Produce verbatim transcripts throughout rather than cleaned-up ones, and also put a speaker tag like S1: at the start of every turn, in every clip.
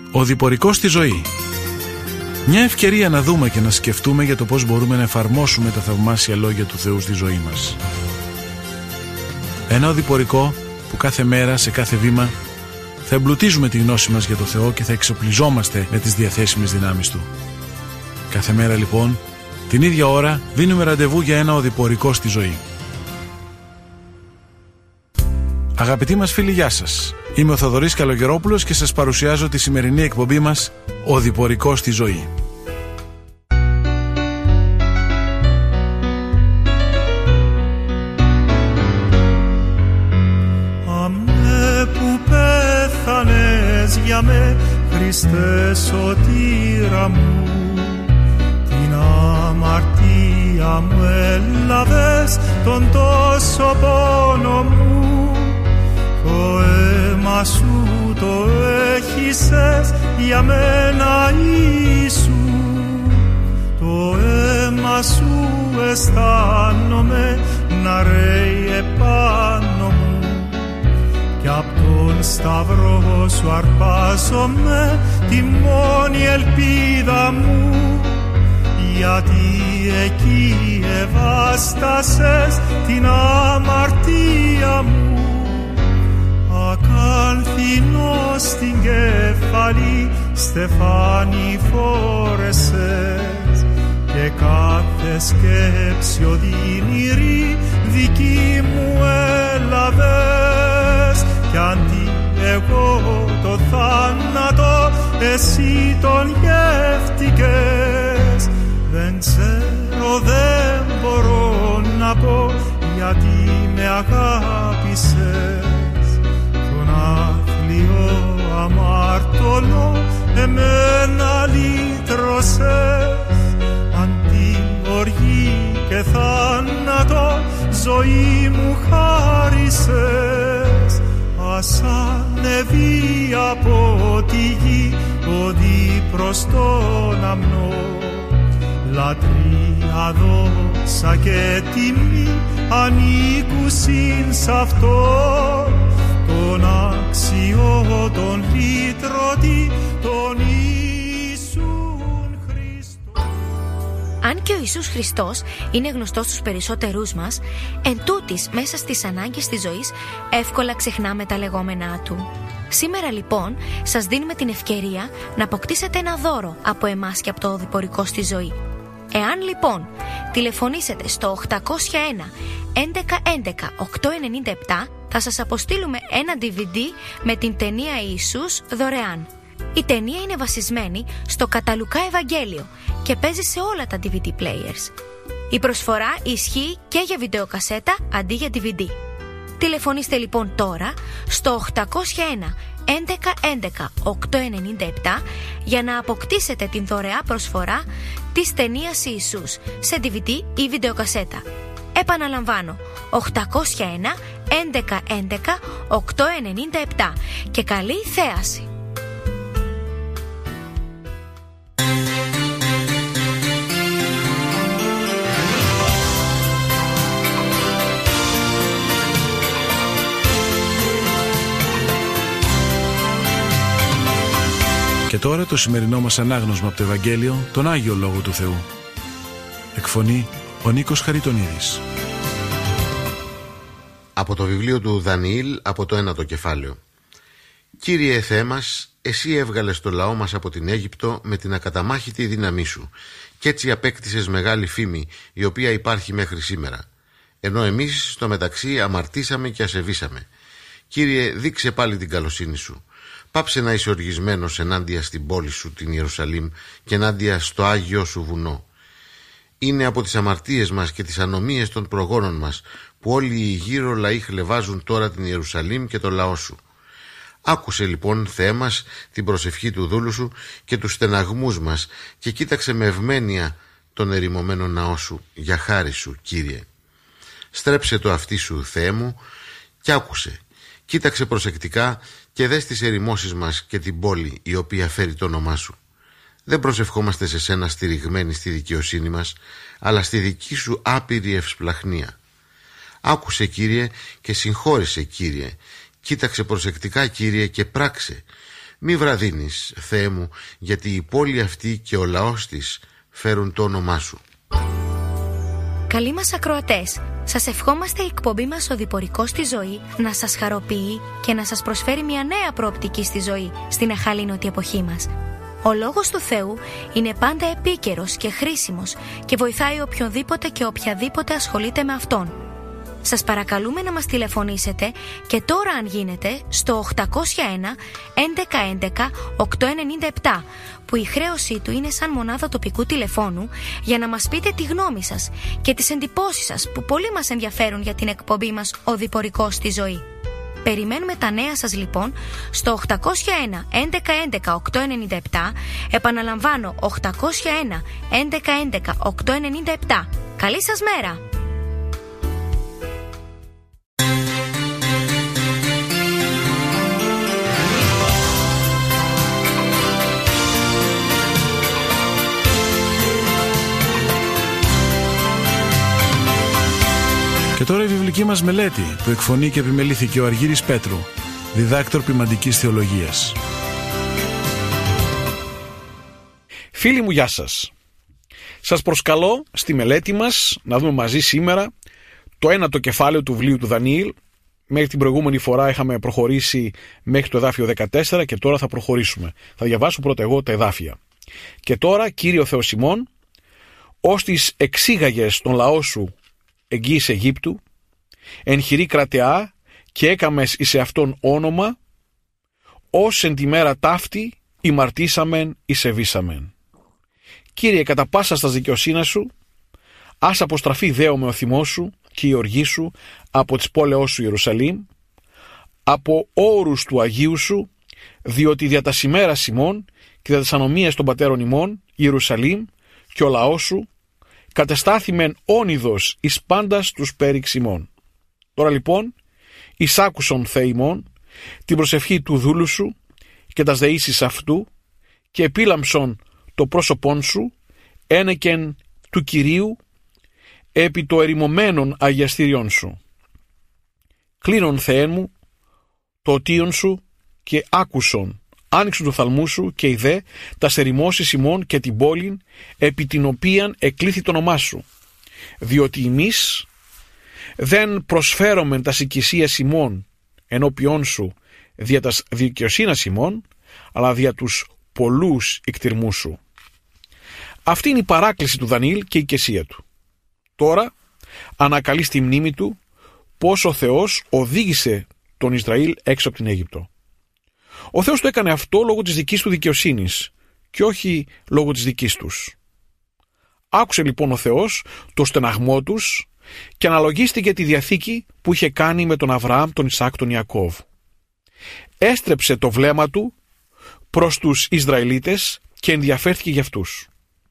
S1: Ο διπορικός στη ζωή. Μια ευκαιρία να δούμε και να σκεφτούμε για το πώς μπορούμε να εφαρμόσουμε τα θαυμάσια λόγια του Θεού στη ζωή μας. Ένα οδηπορικό που κάθε μέρα, σε κάθε βήμα, θα εμπλουτίζουμε τη γνώση μας για το Θεό και θα εξοπλιζόμαστε με τις διαθέσιμες δυνάμεις Του. Κάθε μέρα λοιπόν, την ίδια ώρα, δίνουμε ραντεβού για ένα οδηπορικό στη ζωή. Αγαπητοί μας φίλοι, γεια σας. Είμαι ο Θοδωρής Καλογερόπουλος και σας παρουσιάζω τη σημερινή εκπομπή μας «Οδηπορικό στη ζωή».
S2: Αμέ που πέθανες για με, Χριστέ σωτήρα μου, την αμαρτία μου έλαβες, τον τόσο πόνο μου. Το αίμα σου το έχυσες για μένα Ιησού. Το αίμα σου αισθάνομαι να ρέει επάνω μου, κι απ' τον σταυρό σου αρπάζομαι τη μόνη ελπίδα μου, γιατί εκεί εβάστασες την αμαρτία μου. Ακάνθινο στην κεφαλή στεφάνι φόρεσες, και κάθε σκέψη οδυνηρή δική μου έλαβες, κι αντί εγώ το θάνατο εσύ τον γεύτηκες. Δεν ξέρω, δεν μπορώ να πω γιατί με αγάπησες. Άθλιο αμάρτωλο εμένα λύτρωσες, αντί οργή και θάνατο ζωή μου χάρισες. Ας ανεβεί από τη γη οδή προς τον αμνό, λατρεία, δόξα και τιμή ανήκουσιν σ' αυτό, τον άξιο, τον λύτρωτη, τον Ιησούν Χριστό.
S3: Αν και ο Ιησούς Χριστός είναι γνωστός στους περισσότερούς μας, εν τούτης μέσα στις ανάγκες της ζωής εύκολα ξεχνάμε τα λεγόμενά Του. Σήμερα λοιπόν σας δίνουμε την ευκαιρία να αποκτήσετε ένα δώρο από εμάς και από το οδηπορικό στη ζωή. Εάν λοιπόν τηλεφωνήσετε στο οκτακόσια ένα έντεκα έντεκα οκτακόσια ενενήντα επτά, θα σας αποστείλουμε ένα ντι βι ντι με την ταινία Ιησούς δωρεάν. Η ταινία είναι βασισμένη στο κατά Λουκά Ευαγγέλιο και παίζει σε όλα τα ντι βι ντι players. Η προσφορά ισχύει και για βιντεοκασέτα αντί για ντι βι ντι. Τηλεφωνήστε λοιπόν τώρα στο οκτακόσια ένα έντεκα έντεκα οκτακόσια ενενήντα επτά για να αποκτήσετε την δωρεά προσφορά της ταινίας Ιησούς σε ντι βι ντι ή βιντεοκασέτα. Επαναλαμβάνω, οκτακόσια ένα έντεκα έντεκα οκτακόσια ενενήντα επτά και καλή θέαση.
S1: Και τώρα το σημερινό μας ανάγνωσμα από το Ευαγγέλιο, τον Άγιο Λόγο του Θεού. Εκφωνεί ο Νίκος Χαριτονίδης.
S4: Από το βιβλίο του Δανιήλ, από το ένατο κεφάλαιο. Κύριε Θεέ μας, εσύ έβγαλες το λαό μας από την Αίγυπτο με την ακαταμάχητη δύναμή σου, κι έτσι απέκτησες μεγάλη φήμη, η οποία υπάρχει μέχρι σήμερα. Ενώ εμείς στο μεταξύ αμαρτήσαμε και ασεβήσαμε. Κύριε, δείξε πάλι την καλοσύνη σου. Πάψε να είσαι οργισμένος ενάντια στην πόλη σου, την Ιερουσαλήμ, και ενάντια στο Άγιο σου βουνό. Είναι από τις αμαρτίες μας και τις ανομίες των προγόνων μας που όλοι οι γύρω λαοί χλευάζουν τώρα την Ιερουσαλήμ και το λαό σου. Άκουσε λοιπόν, Θεέ μας, την προσευχή του δούλου σου και τους στεναγμούς μας και κοίταξε με ευμένεια τον ερημωμένο ναό σου, για χάρη σου, Κύριε. Στρέψε το αυτί σου, Θεέ μου, κι άκουσε. Κοίταξε προσεκτικά και δες τις ερημώσεις μας και την πόλη η οποία φέρει το όνομά σου. Δεν προσευχόμαστε σε σένα στηριγμένοι στη δικαιοσύνη μας, αλλά στη δική σου άπειρη ευσπλαχνία. Άκουσε, Κύριε, και συγχώρησε, Κύριε. Κοίταξε προσεκτικά, Κύριε, και πράξε. Μη βραδύνεις, Θεέ μου, γιατί η πόλη αυτή και ο λαός της φέρουν το όνομά σου.
S3: Καλοί μας ακροατές, σας ευχόμαστε η εκπομπή μας «Οδηπορικός στη ζωή» να σας χαροποιεί και να σας προσφέρει μια νέα προοπτική στη ζωή στην αχαλήνωτη εποχή μας. Ο λόγος του Θεού είναι πάντα επίκαιρος και χρήσιμος και βοηθάει οποιονδήποτε και οποιαδήποτε ασχολείται με Αυτόν. Σας παρακαλούμε να μας τηλεφωνήσετε και τώρα, αν γίνεται, στο οκτακόσια ένα έντεκα έντεκα οκτακόσια ενενήντα επτά, που η χρέωσή του είναι σαν μονάδα τοπικού τηλεφώνου, για να μας πείτε τη γνώμη σας και τις εντυπώσεις σας που πολύ μας ενδιαφέρουν για την εκπομπή μας «Οδηπορικός στη ζωή». Περιμένουμε τα νέα σας λοιπόν στο οκτακόσια ένα έντεκα έντεκα οκτακόσια ενενήντα επτά. Επαναλαμβάνω, οκτακόσια ένα έντεκα έντεκα οκτακόσια ενενήντα επτά. Καλή σας μέρα!
S1: Και τώρα η βιβλική μας μελέτη που εκφωνεί και επιμελήθηκε ο Αργύρης Πέτρου, διδάκτορ ποιμαντικής θεολογίας.
S5: Φίλοι μου, γεια σας. Σας προσκαλώ στη μελέτη μας να δούμε μαζί σήμερα το ένατο κεφάλαιο του βιβλίου του Δανιήλ. Μέχρι την προηγούμενη φορά είχαμε προχωρήσει μέχρι το εδάφιο δεκατέσσερα και τώρα θα προχωρήσουμε. Θα διαβάσω πρώτα εγώ τα εδάφια. «Και τώρα, Κύριε ο Θεός ημών, ως τις εξήγαγες τον λαό σου εγγύης Αιγύπτου, εν χειρή κρατεά και έκαμες εις εαυτόν όνομα, ως εν τη μέρα ταύτη ημαρτήσαμεν εισεβήσαμεν. Κύριε, κατά πάσα στα δικαιοσύνη σου, ας αποστραφεί δέομαι ο θυμός σου και η οργή σου από τις πόλεώς σου Ιερουσαλήμ, από όρους του Αγίου σου, διότι δια τα σημέρα ημών και δια τις ανομίες των πατέρων ημών Ιερουσαλήμ και ο λαός σου κατεστάθημεν όνειδος εις πάντας τους πέριξ ημών. Τώρα λοιπόν, εισάκουσον Θεέ ημών την προσευχή του δούλου σου και τας δεήσεις αυτού και επίλαμψον το πρόσωπόν σου ένεκεν του Κυρίου επί το ερημωμένων αγιαστήριον σου. Κλείνον Θεέ μου το οτίον σου και άκουσον, άνοιξον του θαλμού σου και ιδέ τα ερημώσεις ημών και την πόλην επί την οποίαν εκλήθη το όνομά σου, διότι εμείς δεν προσφέρομεν τα οικησίας ημών ενώπιόν σου δια τας δικαιοσύνας ημών, αλλά δια τους πολλούς εκτιρμούς σου». Αυτή είναι η παράκληση του Δανιήλ και η οικεσία του. Τώρα ανακαλεί στη μνήμη του πώς ο Θεός οδήγησε τον Ισραήλ έξω από την Αίγυπτο. Ο Θεός το έκανε αυτό λόγω της δικής του δικαιοσύνης και όχι λόγω της δικής τους. Άκουσε λοιπόν ο Θεός το στεναγμό τους και αναλογίστηκε τη διαθήκη που είχε κάνει με τον Αβραάμ, τον Ισαάκ, τον Ιακώβ. Έστρεψε το βλέμμα του προς τους Ισραηλίτες και ενδιαφέρθηκε για αυτούς.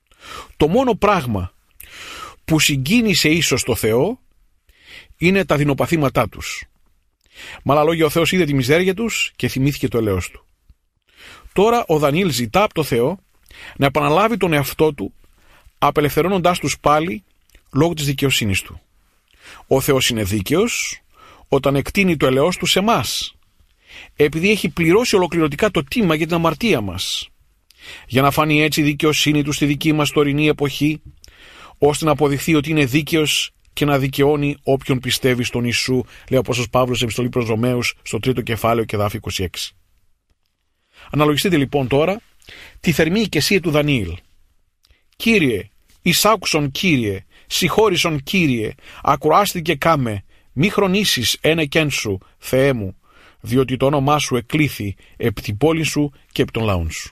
S5: Το μόνο πράγμα που συγκίνησε ίσως το Θεό είναι τα δεινοπαθήματά τους. Με άλλα λόγια, ο Θεός είδε τη μιζέρια τους και θυμήθηκε το έλεος του. Τώρα ο Δανιήλ ζητά από το Θεό να επαναλάβει τον εαυτό του, απελευθερώνοντάς τους πάλι λόγω της δικαιοσύνης του. Ο Θεός είναι δίκαιος όταν εκτείνει το έλεος του σε εμάς, επειδή έχει πληρώσει ολοκληρωτικά το τίμημα για την αμαρτία μας, για να φανεί έτσι η δικαιοσύνη του στη δική μας τωρινή εποχή, ώστε να αποδειχθεί ότι είναι δίκαιος και να δικαιώνει όποιον πιστεύει στον Ιησού, λέει ο Απόστολος Παύλος, επιστολή προς Ρωμαίους, στο τρίτο κεφάλαιο και εδάφιο είκοσι έξι. Αναλογιστείτε λοιπόν τώρα τη θερμή οικεσία του Δανιήλ. «Κύριε, εισάκουσον Κύριε, συγχώρησον Κύριε, ακουάστηκε κάμε, μη χρονίσεις ένεκεν σου, Θεέ μου, διότι το όνομά σου εκλήθη επί την πόλη σου και επί των λαών σου».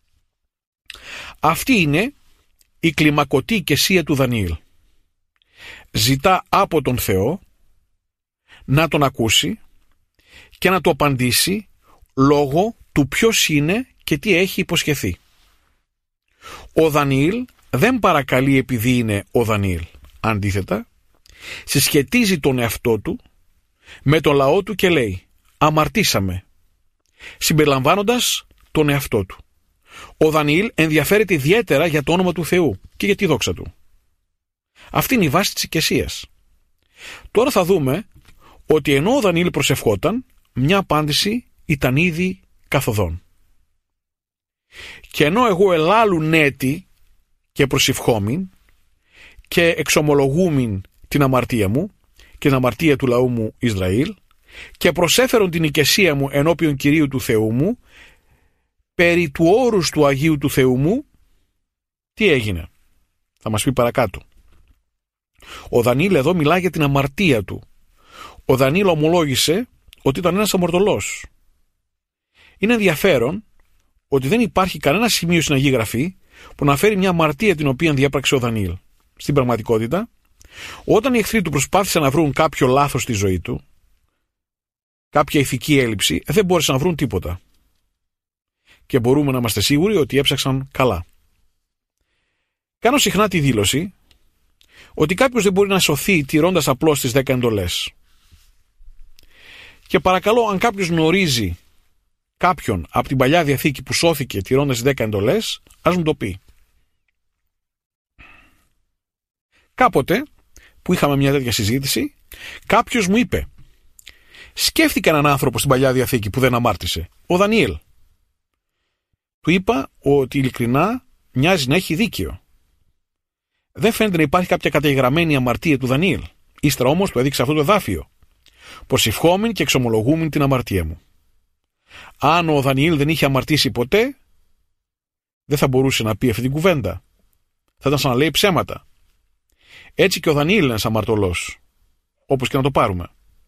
S5: Αυτή είναι η κλιμακωτή οικεσία του Δανιήλ. Ζητά από τον Θεό να τον ακούσει και να του απαντήσει λόγω του ποιος είναι και τι έχει υποσχεθεί. Ο Δανιήλ δεν παρακαλεί επειδή είναι ο Δανιήλ. Αντίθετα, συσχετίζει τον εαυτό του με τον λαό του και λέει «αμαρτήσαμε», συμπεριλαμβάνοντας τον εαυτό του. Ο Δανιήλ ενδιαφέρεται ιδιαίτερα για το όνομα του Θεού και για τη δόξα του. Αυτή είναι η βάση της οικεσίας. Τώρα θα δούμε ότι ενώ ο Δανιήλ προσευχόταν, μια απάντηση ήταν ήδη καθοδόν. Και ενώ εγώ ελάλουν έτη και προσευχόμην και εξομολογούμην την αμαρτία μου και την αμαρτία του λαού μου Ισραήλ και προσέφερον την οικεσία μου ενώπιον Κυρίου του Θεού μου περί του όρους του Αγίου του Θεού μου, τι έγινε? Θα μας πει παρακάτω. Ο Δανιήλ εδώ μιλάει για την αμαρτία του. Ο Δανιήλ ομολόγησε ότι ήταν ένας αμαρτωλός. Είναι ενδιαφέρον ότι δεν υπάρχει κανένα σημείο στην Αγία Γραφή που να φέρει μια αμαρτία την οποία διέπραξε ο Δανιήλ. Στην πραγματικότητα, όταν οι εχθροί του προσπάθησαν να βρουν κάποιο λάθος στη ζωή του, κάποια ηθική έλλειψη, δεν μπόρεσαν να βρουν τίποτα. Και μπορούμε να είμαστε σίγουροι ότι έψαξαν καλά. Κάνω συχνά τη δήλωση ότι κάποιος δεν μπορεί να σωθεί τηρώντας απλώς τις δέκα εντολές. Και παρακαλώ, αν κάποιος γνωρίζει κάποιον από την Παλιά Διαθήκη που σώθηκε τηρώντας τις δέκα εντολές, ας μου το πει. Κάποτε που είχαμε μια τέτοια συζήτηση, κάποιος μου είπε, σκέφτηκα έναν άνθρωπο στην Παλιά Διαθήκη που δεν αμάρτησε, ο Δανιήλ. Του είπα ότι ειλικρινά μοιάζει να έχει δίκιο. Δεν φαίνεται να υπάρχει κάποια καταγεγραμμένη αμαρτία του Δανιήλ. Ύστερα όμως του έδειξε αυτό το εδάφιο. Προσευχόμην και εξομολογούμην την αμαρτία μου. Αν ο Δανιήλ δεν είχε αμαρτήσει ποτέ, δεν θα μπορούσε να πει αυτή την κουβέντα. Θα ήταν σαν να λέει ψέματα. Έτσι και ο Δανιήλ είναι ένας αμαρτωλός, όπως και να το πάρουμε.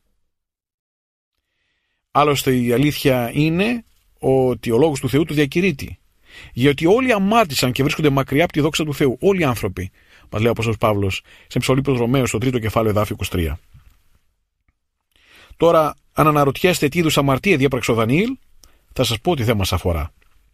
S5: Άλλωστε η αλήθεια είναι ότι ο λόγος του Θεού του διακηρύττει. Γιατί όλοι αμάρτησαν και βρίσκονται μακριά από τη δόξα του Θεού. Όλοι οι άνθρωποι, μας λέει ο Απόστολος Παύλος σε επιστολή προς Ρωμαίους στο τρίτο κεφάλαιο εδάφιο είκοσι τρία. Τώρα, αν αναρωτιέστε τι είδους αμαρτία διέπραξε ο Δανιήλ, θα σας πω ότι δεν μας αφορά.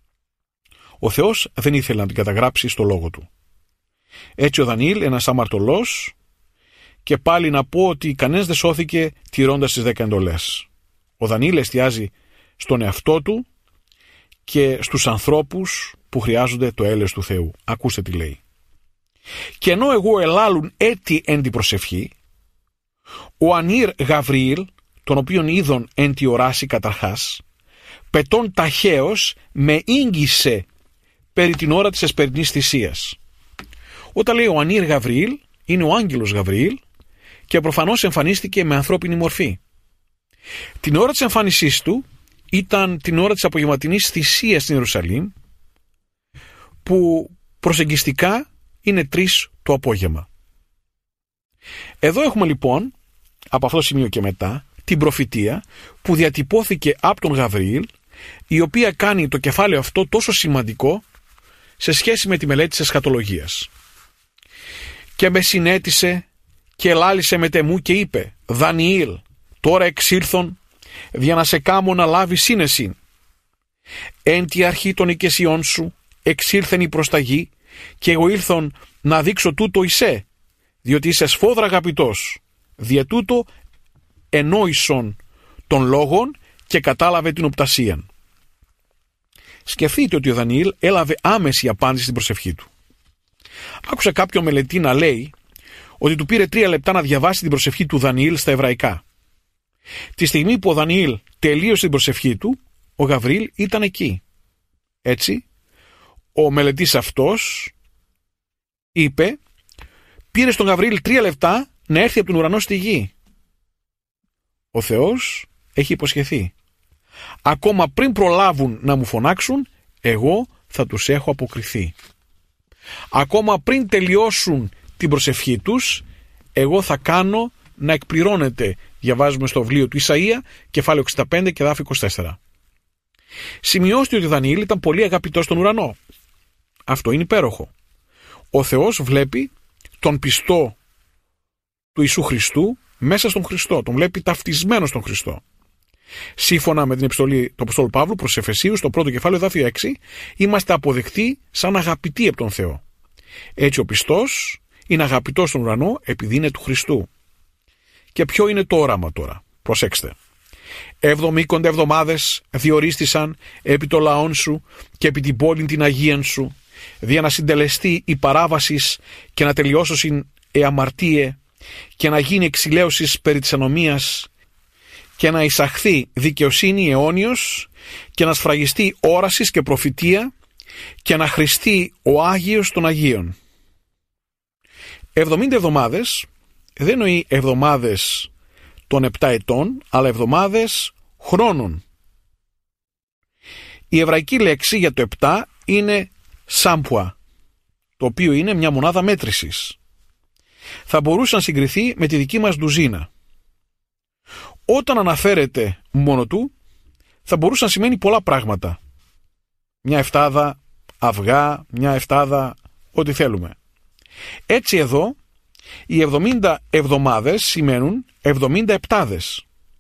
S5: Ο Θεός δεν ήθελε να την καταγράψει στο λόγο του. Έτσι ο Δανιήλ, ένας αμαρτωλός, και πάλι να πω ότι κανένας δεν σώθηκε τηρώντας τις δέκα εντολές. Ο Δανιήλ εστιάζει στον εαυτό του και στους ανθρώπους που χρειάζονται το έλεος του Θεού. Ακούστε τι λέει. Και ενώ εγώ ελάλουν έτη εν τη προσευχή, ο Ανήρ Γαβριήλ, τον οποίον είδον εν τη οράση καταρχάς, πετών ταχαίως με ίγγισε περί την ώρα της εσπερινής θυσίας. Όταν λέει ο Ανήρ Γαβριήλ, είναι ο άγγελος Γαβριήλ και προφανώς εμφανίστηκε με ανθρώπινη μορφή. Την ώρα της εμφάνισής του ήταν την ώρα της απογευματινής θυσίας στην Ιερουσαλήμ, που προσεγγιστικά είναι τρεις το απόγευμα. Εδώ έχουμε λοιπόν, από αυτό το σημείο και μετά, την προφητεία που διατυπώθηκε από τον Γαβριήλ, η οποία κάνει το κεφάλαιο αυτό τόσο σημαντικό σε σχέση με τη μελέτη της εσχατολογίας. Και με συνέτησε και ελάλησε με τεμού και είπε, Δανιήλ, τώρα εξήλθον δια να σε κάμω να λάβει σύνεσιν. Εν τη αρχή των οικεσιών σου εξήλθεν η προσταγή και εγώ ήλθον να δείξω τούτο εισέ, διότι είσαι σφόδρα αγαπητός. Δια τούτο ενόησον των λόγων και κατάλαβε την οπτασίαν. Σκεφτείτε ότι ο Δανιήλ έλαβε άμεση απάντηση στην προσευχή του. Άκουσα κάποιο μελετή να λέει ότι του πήρε τρία λεπτά να διαβάσει την προσευχή του Δανιήλ στα εβραϊκά. Τη στιγμή που ο Δανιήλ τελείωσε την προσευχή του, ο Γαβριήλ ήταν εκεί. Έτσι, ο μελετής αυτός είπε, πήρε στον Γαβριήλ τρία λεπτά να έρθει από τον ουρανό στη γη. Ο Θεός έχει υποσχεθεί. Ακόμα πριν προλάβουν να μου φωνάξουν, εγώ θα τους έχω αποκριθεί. Ακόμα πριν τελειώσουν την προσευχή τους, εγώ θα κάνω να εκπληρώνεται, διαβάζουμε στο βιβλίο του Ισαΐα, κεφάλαιο εξήντα πέντε και εδάφιο είκοσι τέσσερα. Σημειώστε ότι ο Δανιήλ ήταν πολύ αγαπητός στον ουρανό. Αυτό είναι υπέροχο. Ο Θεός βλέπει τον πιστό του Ιησού Χριστού μέσα στον Χριστό. Τον βλέπει ταυτισμένο στον Χριστό. Σύμφωνα με την επιστολή του Αποστόλου Παύλου προς Εφεσίους, στο πρώτο κεφάλαιο εδάφιο έξι, είμαστε αποδεκτοί σαν αγαπητοί από τον Θεό. Έτσι ο πιστός είναι αγαπητός στον ουρανό επειδή είναι του Χριστού. Και ποιο είναι το όραμα τώρα? Προσέξτε. Εβδομήκοντα εβδομάδες διορίστησαν επί το λαόν σου και επί την πόλη την Αγίαν σου, δια να συντελεστεί η παράβασης και να τελειώσωσιν εαμαρτίε και να γίνει εξηλαίωσης περί της ανομίας και να εισαχθεί δικαιοσύνη αιώνιος και να σφραγιστεί όρασης και προφητεία και να χρηστεί ο Άγιος των Αγίων. εβδομήντα εβδομάδες δεν εννοεί εβδομάδες των επτά ετών, αλλά εβδομάδες χρόνων. Η εβραϊκή λέξη για το επτά είναι σάμπουα, το οποίο είναι μια μονάδα μέτρησης. Θα μπορούσε να συγκριθεί με τη δική μας ντουζίνα. Όταν αναφέρεται μόνο του, θα μπορούσε να σημαίνει πολλά πράγματα. Μια εφτάδα αυγά, μια εφτάδα ό,τι θέλουμε. Έτσι εδώ, οι εβδομήντα εβδομάδες σημαίνουν εβδομήντα επτάδες.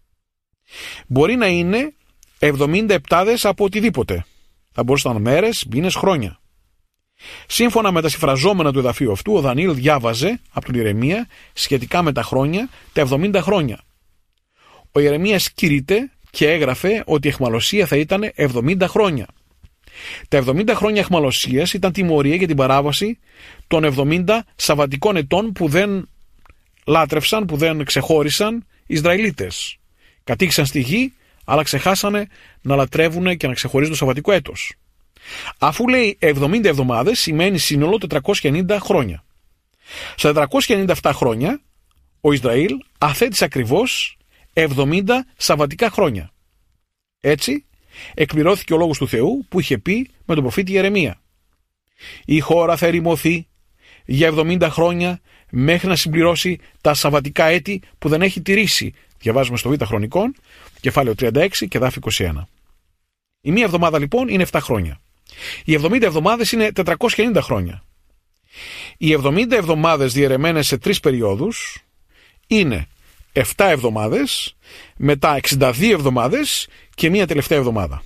S5: Μπορεί να είναι εβδομήντα επτάδες από οτιδήποτε. Θα μπορούσαν να είναι μέρες, μήνες, χρόνια. Σύμφωνα με τα συμφραζόμενα του εδαφείου αυτού, ο Δανιήλ διάβαζε από τον Ιερεμία σχετικά με τα χρόνια, τα εβδομήντα χρόνια. Ο Ιερεμίας κήρυτε και έγραφε ότι η αιχμαλωσία θα ήταν εβδομήντα χρόνια. Τα εβδομήντα χρόνια αιχμαλωσίας ήταν τιμωρία για την παράβαση των εβδομήντα σαββατικών ετών που δεν λάτρευσαν, που δεν ξεχώρισαν οι Ισραηλίτες. Κατήχησαν στη γη, αλλά ξεχάσανε να λατρεύουν και να ξεχωρίζουν το σαββατικό έτος. Αφού λέει εβδομήντα εβδομάδες, σημαίνει σύνολο τετρακόσια ενενήντα χρόνια. Στα τετρακόσια ενενήντα επτά χρόνια, ο Ισραήλ αθέτησε ακριβώς εβδομήντα σαββατικά χρόνια. Έτσι, εκπληρώθηκε ο λόγος του Θεού που είχε πει με τον προφήτη Ιερεμία. Η χώρα θα ερημωθεί για εβδομήντα χρόνια μέχρι να συμπληρώσει τα σαββατικά έτη που δεν έχει τηρήσει. Διαβάζουμε στο Β' Χρονικών, κεφάλαιο τριάντα έξι και δάφη είκοσι ένα. Η μία εβδομάδα λοιπόν είναι επτά χρόνια. Οι εβδομήντα εβδομάδες είναι τετρακόσια ενενήντα χρόνια. Οι εβδομήντα εβδομάδες διαιρεμένες σε τρεις περιόδους είναι επτά εβδομάδες, μετά εξήντα δύο εβδομάδες και μία τελευταία εβδομάδα.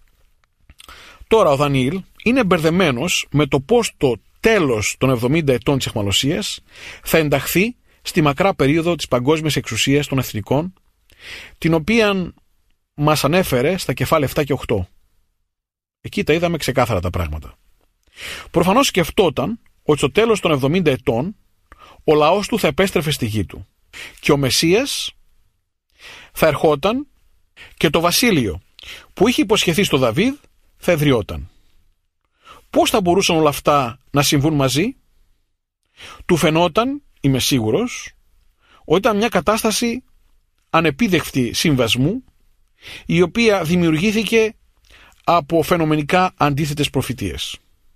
S5: Τώρα ο Δανιήλ είναι μπερδεμένος με το πώς το τέλος των εβδομήντα ετών της αιχμαλωσίας θα ενταχθεί στη μακρά περίοδο της παγκόσμιας εξουσίας των εθνικών, την οποία μας ανέφερε στα κεφάλαια επτά και οκτώ. Εκεί τα είδαμε ξεκάθαρα τα πράγματα. Προφανώς σκεφτόταν ότι στο τέλος των εβδομήντα ετών ο λαός του θα επέστρεφε στη γη του και ο Μεσσίας θα ερχόταν και το βασίλειο που είχε υποσχεθεί στο Δαβίδ θα εδραιόταν. Πώς θα μπορούσαν όλα αυτά να συμβούν μαζί? Του φαινόταν, είμαι σίγουρος, ότι ήταν μια κατάσταση ανεπίδεκτη συμβασμού, η οποία δημιουργήθηκε από φαινομενικά αντίθετες προφητείες.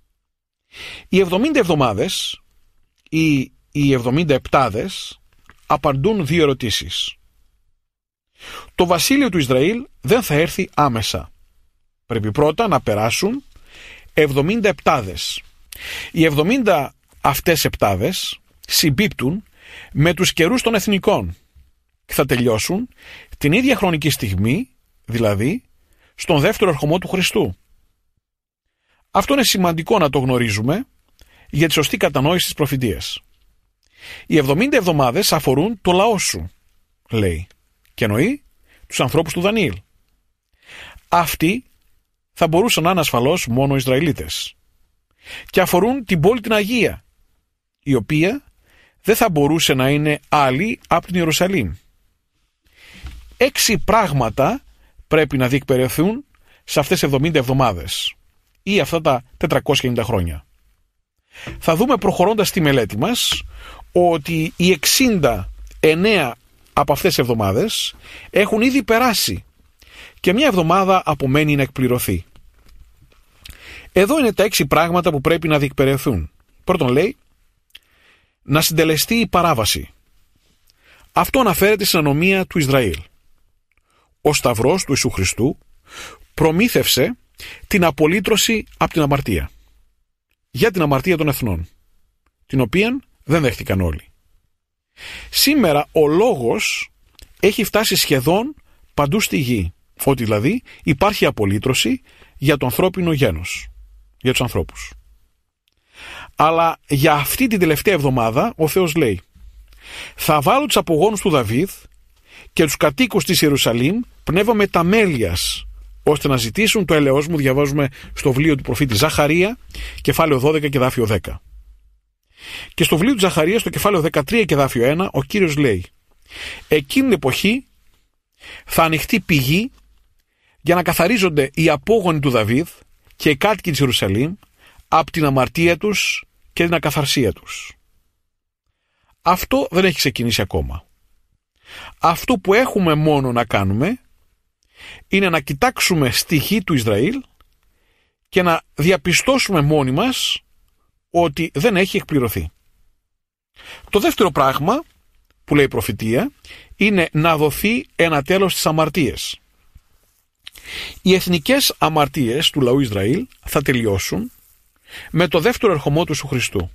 S5: Οι εβδομήντα εβδομάδες ή οι εβδομήντα επτάδες απαντούν δύο ερωτήσεις. Το βασίλειο του Ισραήλ δεν θα έρθει άμεσα. Πρέπει πρώτα να περάσουν εβδομήντα επτάδες. Οι εβδομήντα αυτές επτάδες συμπίπτουν με τους καιρούς των εθνικών και θα τελειώσουν την ίδια χρονική στιγμή, δηλαδή στον δεύτερο ερχομό του Χριστού. Αυτό είναι σημαντικό να το γνωρίζουμε για τη σωστή κατανόηση της προφητείας. Οι εβδομήντα εβδομάδες αφορούν το λαό σου, λέει, και εννοεί τους ανθρώπους του Δανιήλ. Αυτοί θα μπορούσαν να είναι ασφαλώς μόνο Ισραηλίτες και αφορούν την πόλη την Αγία, η οποία δεν θα μπορούσε να είναι άλλη από την Ιερουσαλήμ. Έξι πράγματα πρέπει να διεκπεραιωθούν σε αυτές τις εβδομήντα εβδομάδες ή αυτά τα τετρακόσια ενενήντα χρόνια. Θα δούμε προχωρώντας τη μελέτη μας ότι οι εξήντα εννέα από αυτές τις εβδομάδες έχουν ήδη περάσει και μια εβδομάδα απομένει να εκπληρωθεί. Εδώ είναι τα έξι πράγματα που πρέπει να διεκπεραιωθούν. Πρώτον λέει, να συντελεστεί η παράβαση. Αυτό αναφέρεται στην ανομία του Ισραήλ. Ο Σταυρός του Ιησού Χριστού προμήθευσε την απολύτρωση από την αμαρτία. Για την αμαρτία των εθνών, την οποία δεν δέχτηκαν όλοι. Σήμερα ο λόγος έχει φτάσει σχεδόν παντού στη γη, ότι δηλαδή υπάρχει απολύτρωση για το ανθρώπινο γένος, για τους ανθρώπους. Αλλά για αυτή την τελευταία εβδομάδα ο Θεός λέει, θα βάλω τους απογόνους του Δαβίδ και τους κατοίκους της Ιερουσαλήμ πνεύμα μεταμέλειας, ώστε να ζητήσουν το έλεος μου. Διαβάζουμε στο βιβλίο του προφήτη Ζαχαρία, κεφάλαιο δώδεκα και δάφιο δέκα. Και στο βιβλίο του Ζαχαρία, στο κεφάλαιο δεκατρία και δάφιο ένα, ο Κύριος λέει, εκείνη την εποχή θα ανοιχτεί πηγή για να καθαρίζονται οι απόγονοι του Δαβίδ και οι κάτοικοι της Ιερουσαλήμ από την αμαρτία τους και την ακαθαρσία τους. Αυτό δεν έχει ξεκινήσει ακόμα. Αυτό που έχουμε μόνο να κάνουμε είναι να κοιτάξουμε στη γη του Ισραήλ και να διαπιστώσουμε μόνοι μας ότι δεν έχει εκπληρωθεί. Το δεύτερο πράγμα που λέει η προφητεία είναι να δοθεί ένα τέλος στις αμαρτίες. Οι εθνικές αμαρτίες του λαού Ισραήλ θα τελειώσουν με το δεύτερο ερχομό του Ιησού Χριστού.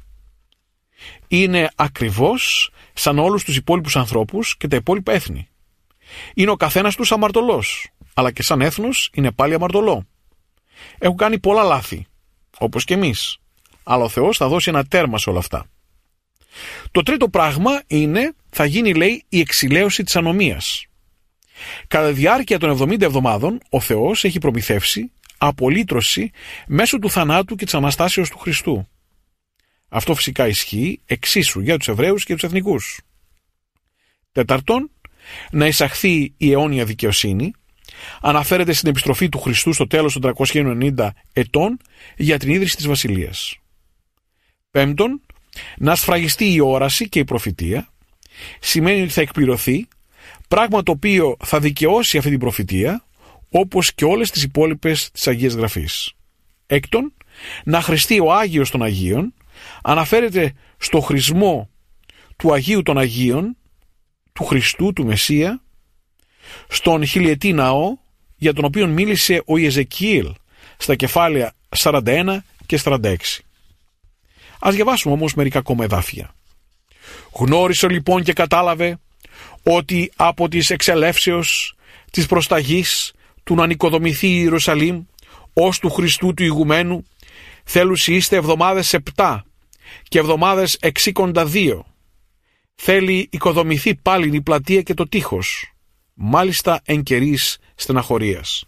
S5: Είναι ακριβώς σαν όλους τους υπόλοιπους ανθρώπους και τα υπόλοιπα έθνη. Είναι ο καθένας τους αμαρτωλός, αλλά και σαν έθνος είναι πάλι αμαρτωλό. Έχουν κάνει πολλά λάθη, όπως και εμείς, αλλά ο Θεός θα δώσει ένα τέρμα σε όλα αυτά. Το τρίτο πράγμα είναι, θα γίνει λέει η εξηλαίωση της ανομίας. Κατά τη διάρκεια των εβδομήντα εβδομάδων ο Θεός έχει προμηθεύσει απολύτρωση μέσω του θανάτου και της Αναστάσεως του Χριστού. Αυτό φυσικά ισχύει εξίσου για τους Εβραίους και τους εθνικούς. Τέταρτον, να εισαχθεί η αιώνια δικαιοσύνη. Αναφέρεται στην επιστροφή του Χριστού στο τέλος των τριακοσίων ενενήντα ετών για την ίδρυση της Βασιλείας. Πέμπτον, να σφραγιστεί η όραση και η προφητεία. Σημαίνει ότι θα εκπληρωθεί, πράγμα το οποίο θα δικαιώσει αυτή την προφητεία, όπως και όλες τις υπόλοιπες της Αγίας Γραφής. Έκτον, να χρηστεί ο Άγιος των Αγίων. Αναφέρεται στο χρησμό του Αγίου των Αγίων, του Χριστού, του Μεσσία, στον χιλιετή ναό, για τον οποίο μίλησε ο Ιεζεκιήλ στα κεφάλαια σαράντα ένα και σαράντα έξι. Ας διαβάσουμε όμως μερικά ακόμα εδάφια. Γνώρισε λοιπόν και κατάλαβε ότι από τις εξελεύσεως της προσταγής του να νοικοδομηθεί η Ιερουσαλήμ ως του Χριστού του ηγουμένου θέλουσι είστε εβδομάδες επτά και εβδομάδες εξήκοντα δύο. Θέλει οικοδομηθεί πάλιν η πλατεία και το τείχος, μάλιστα εν καιρής στεναχωρίας.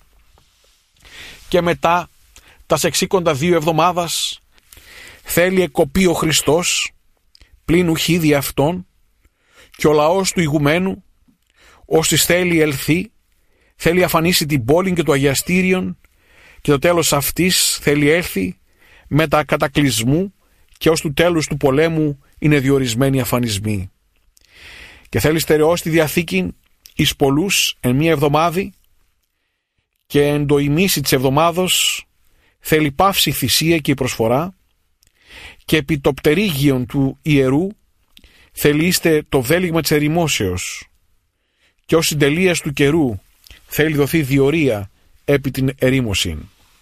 S5: Και μετά τας εξήκοντα δύο εβδομάδας θέλει εκοπεί ο Χριστός πλην ουχή δι' αυτόν και ο λαός του ηγουμένου ώστις θέλει ελθεί, θέλει αφανίσει την πόλη και το αγιαστήριον και το τέλος αυτής θέλει έλθει μετά κατακλυσμού και ως του τέλους του πολέμου είναι διορισμένοι αφανισμοί. Και θέλει στερεώσει τη Διαθήκη εις πολλούς εν μία εβδομάδη και εν το ημίσι της εβδομάδος θέλει πάυση η θυσία και η προσφορά και επί το πτερίγιον του ιερού θέλει είστε το βέλιγμα της ερημόσεως και ως συντελείας του καιρού θέλει δοθεί διορία επί την ερήμωσιν.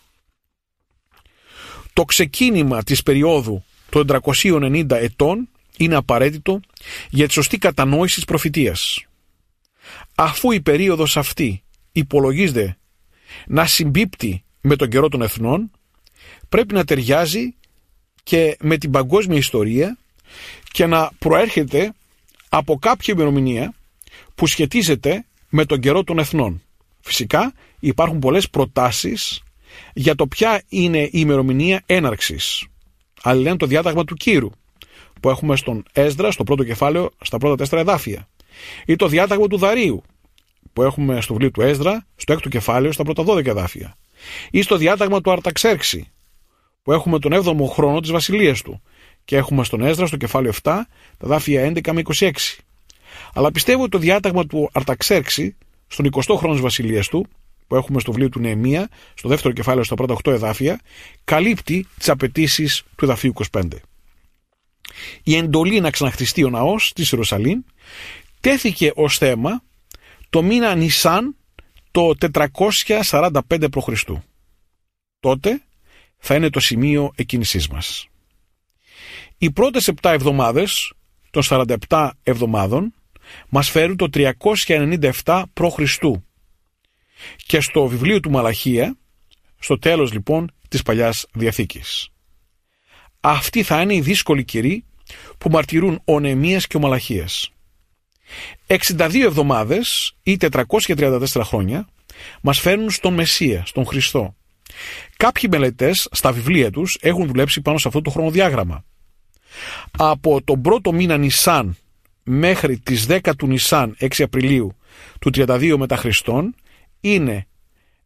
S5: Το ξεκίνημα της περίοδου των τριακοσίων ενενήντα ετών είναι απαραίτητο για τη σωστή κατανόηση της προφητείας. Αφού η περίοδος αυτή υπολογίζεται να συμπίπτει με τον καιρό των εθνών, πρέπει να ταιριάζει και με την παγκόσμια ιστορία και να προέρχεται από κάποια ημερομηνία που σχετίζεται με τον καιρό των εθνών. Φυσικά υπάρχουν πολλές προτάσεις για το ποια είναι η ημερομηνία έναρξης. Άλλοι λένε το διάταγμα του Κύρου που έχουμε στον Έσδρα στο πρώτο κεφάλαιο στα πρώτα τέσσερα εδάφια, ή το διάταγμα του Δαρίου που έχουμε στο βιβλίο του Έσδρα στο έκτο κεφάλαιο στα πρώτα δώδεκα εδάφια, ή στο διάταγμα του Αρταξέρξη που έχουμε τον έβδομο χρόνο της βασιλείας του και έχουμε στον Έσδρα στο κεφάλαιο επτά τα εδάφια έντεκα με είκοσι έξι. Αλλά πιστεύω ότι το διάταγμα του Αρταξέρξη στον εικοστό χρόνο της βασιλείας του που έχουμε στο βιβλίο του Νεεμία στο δεύτερο κεφάλαιο στα πρώτα οκτώ εδάφια καλύπτει τις απαιτήσεις του εδαφίου είκοσι πέντε. Η εντολή να ξαναχτιστεί ο ναός της Ιερουσαλήμ τέθηκε ως θέμα το μήνα Νισάν το τετρακόσια σαράντα πέντε π.Χ. Τότε θα είναι το σημείο εκκίνησής μας. Οι πρώτες επτά εβδομάδες των σαράντα επτά εβδομάδων μας φέρουν το τριακόσια ενενήντα επτά π.Χ. και στο βιβλίο του Μαλαχία, στο τέλος λοιπόν της Παλιάς Διαθήκης. Αυτή θα είναι η δύσκολη καιρή που μαρτυρούν ο Νεεμίας και ο Μαλαχίας. εξήντα δύο εβδομάδες ή τετρακόσια τριάντα τέσσερα χρόνια μας φέρνουν στον Μεσσία, στον Χριστό. Κάποιοι μελετές στα βιβλία τους έχουν δουλέψει πάνω σε αυτό το χρονοδιάγραμμα. Από τον πρώτο μήνα Νισάν μέχρι τις δέκα του Νισάν έξι Απριλίου του τριάντα δύο μετά Χριστόν είναι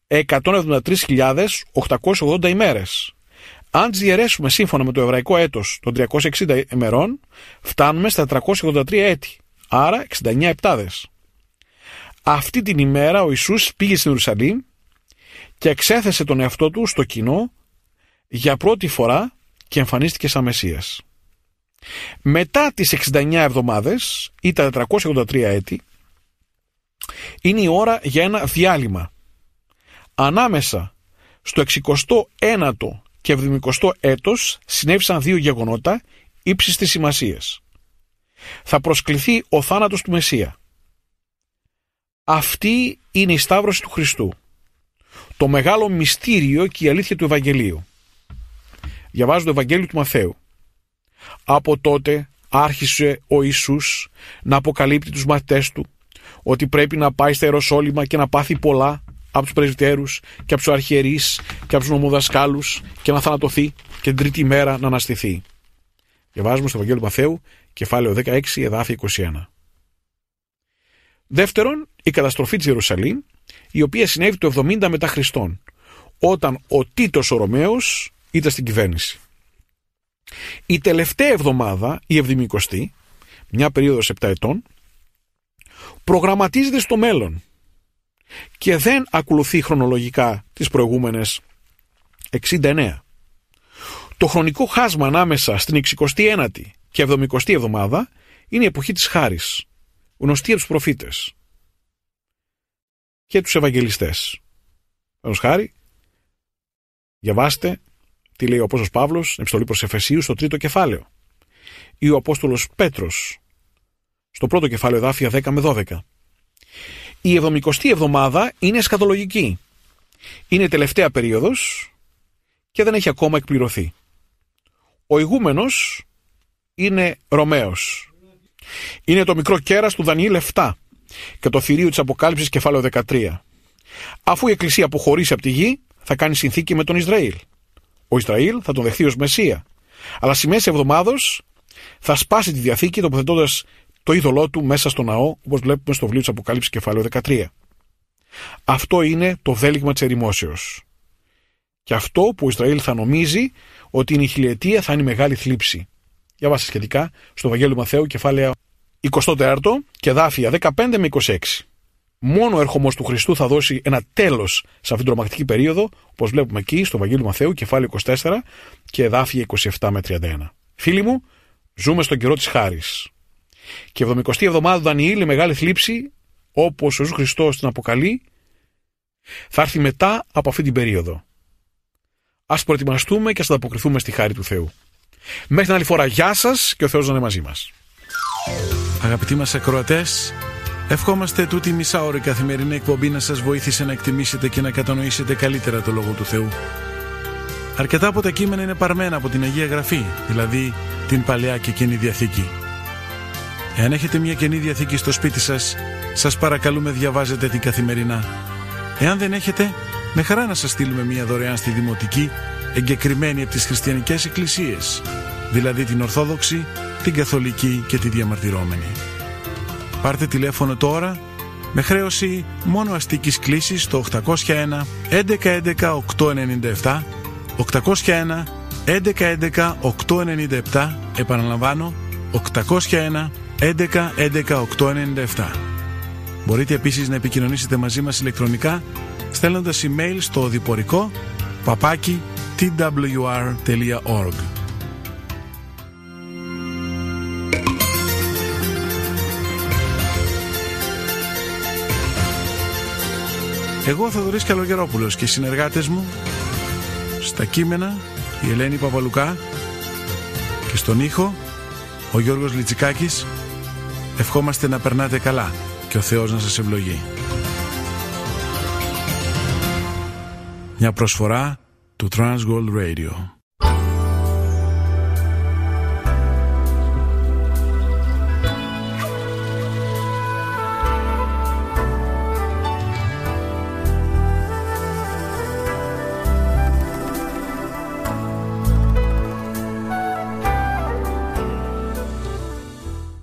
S5: εκατόν εβδομήντα τρεις χιλιάδες οκτακόσιες ογδόντα ημέρες. Αν τις διαιρέσουμε σύμφωνα με το εβραϊκό έτος των τριακόσιων εξήντα ημερών, φτάνουμε στα τετρακόσια ογδόντα τρία έτη, άρα εξήντα εννέα επτάδες. Αυτή την ημέρα ο Ιησούς πήγε στην Ιερουσαλήμ και εξέθεσε τον εαυτό του στο κοινό για πρώτη φορά και εμφανίστηκε σαν Μεσσίας. Μετά τις εξήντα εννέα εβδομάδες ή τα τετρακόσια ογδόντα τρία έτη, είναι η ώρα για ένα διάλειμμα. Ανάμεσα στο εξηκοστό ένατο και εβδομηκοστό έτος συνέβησαν δύο γεγονότα ύψης της σημασίας. Θα προσκληθεί ο θάνατος του Μεσσία. Αυτή είναι η Σταύρωση του Χριστού, το μεγάλο μυστήριο και η αλήθεια του Ευαγγελίου. Διαβάζω το Ευαγγέλιο του Μαθαίου. Από τότε άρχισε ο Ιησούς να αποκαλύπτει τους μαθητές του ότι πρέπει να πάει στα Ιεροσόλυμα και να πάθει πολλά από τους πρεσβυτέρους και από τους αρχιερείς και από τους νομοδασκάλους και να θανατωθεί και την τρίτη μέρα να αναστηθεί. Διαβάζουμε στο Ευαγγέλιο του Μαθαίου, κεφάλαιο δεκαέξι, εδάφιο είκοσι ένα. Δεύτερον, η καταστροφή της Ιερουσαλήμ, η οποία συνέβη το εβδομήντα μετά Χριστόν, όταν ο Τίτος ο Ρωμαίος ήταν στην κυβέρνηση. Η τελευταία εβδομάδα, η εβδομηκοστή, μια περίοδος επτά ετών, προγραμματίζεται στο μέλλον και δεν ακολουθεί χρονολογικά τις προηγούμενες εξήντα εννέα. Το χρονικό χάσμα ανάμεσα στην εξηκοστή ένατη και εβδομηκοστή εβδομάδα είναι η εποχή της χάρης, γνωστή από τους προφήτες και τους Ευαγγελιστές. Παραδείγματος χάρη, διαβάστε τι λέει ο Απόστολος Παύλος στην επιστολή προς Εφεσίους στο τρίτο κεφάλαιο, ή ο Απόστολος Πέτρος στο πρώτο κεφάλαιο, εδάφια δέκα με δώδεκα. Η εβδομηκοστή εβδομάδα είναι εσχατολογική. Είναι η τελευταία περίοδος και δεν έχει ακόμα εκπληρωθεί. Ο ηγούμενος είναι Ρωμαίος. Είναι το μικρό κέρας του Δανιήλ επτά και το θηρίο της Αποκάλυψης κεφάλαιο δεκατρία. Αφού η Εκκλησία αποχωρήσει από τη γη, θα κάνει συνθήκη με τον Ισραήλ. Ο Ισραήλ θα τον δεχθεί ως Μεσσία. Αλλά στη μέση εβδομάδος θα σπάσει τη Διαθήκη τοποθετώντας το είδωλό του μέσα στο ναό, όπως βλέπουμε στο βιβλίο της Αποκάλυψης κεφάλαιο δεκατρία. Αυτό είναι το δέλυγμα της ερημόσεως. Και αυτό που ο Ισραήλ θα νομίζει ότι είναι η χιλιετία θα είναι η μεγάλη θλίψη. Διαβάστε σχετικά στο Ευαγγέλιο Μαθαίου κεφάλαιο είκοσι τέσσερα και εδάφια δεκαπέντε με είκοσι έξι. Μόνο ο ερχομός του Χριστού θα δώσει ένα τέλος σε αυτήν την τρομακτική περίοδο, όπως βλέπουμε εκεί στο Ευαγγέλιο Μαθαίου κεφάλαιο είκοσι τέσσερα και εδάφια είκοσι επτά με τριάντα ένα. Φίλοι μου, ζούμε στον καιρό της χάρης. Και η εβδομηκοστή εβδομάδα του Δανιήλ, η μεγάλη θλίψη, όπως ο Ιησούς Χριστός την αποκαλεί, θα έρθει μετά από αυτή την περίοδο. Ας προετοιμαστούμε και ας ανταποκριθούμε στη χάρη του Θεού. Μέχρι την άλλη φορά, γεια σας και ο Θεός να είναι μαζί μας.
S1: Αγαπητοί μας ακροατές, ευχόμαστε τούτη μισάωρη καθημερινή εκπομπή να σας βοήθησε να εκτιμήσετε και να κατανοήσετε καλύτερα το Λόγο του Θεού. Αρκετά από τα κείμενα είναι παρμένα από την Αγία Γραφή, δηλαδή την Παλαιά και Καινή Διαθήκη. Εάν έχετε μια Καινή Διαθήκη στο σπίτι σας, σας παρακαλούμε διαβάζετε την καθημερινά. Εάν δεν έχετε, με χαρά να σας στείλουμε μια δωρεάν στη Δημοτική, εγκεκριμένη από τις χριστιανικές εκκλησίες, δηλαδή την Ορθόδοξη, την Καθολική και τη Διαμαρτυρόμενη. Πάρτε τηλέφωνο τώρα με χρέωση μόνο αστικής κλήσης στο οκτακόσια ένα έντεκα έντεκα οκτακόσια ενενήντα επτά, οκτακόσια ένα έντεκα έντεκα οκτακόσια ενενήντα επτά, επαναλαμβάνω οκτακόσια ένα έντεκα έντεκα οκτακόσια ενενήντα επτά. Μπορείτε επίσης να επικοινωνήσετε μαζί μας ηλεκτρονικά στέλνοντας email στο οδηπορικό παπάκι τι ντάμπλιου αρ τελεία org. Εγώ, Θοδωρής Καλογερόπουλος, και οι συνεργάτες μου στα κείμενα η Ελένη Παπαλουκά και στον ήχο ο Γιώργος Λιτσικάκης, ευχόμαστε να περνάτε καλά και ο Θεός να σας ευλογεί. Μια προσφορά του Transworld Radio.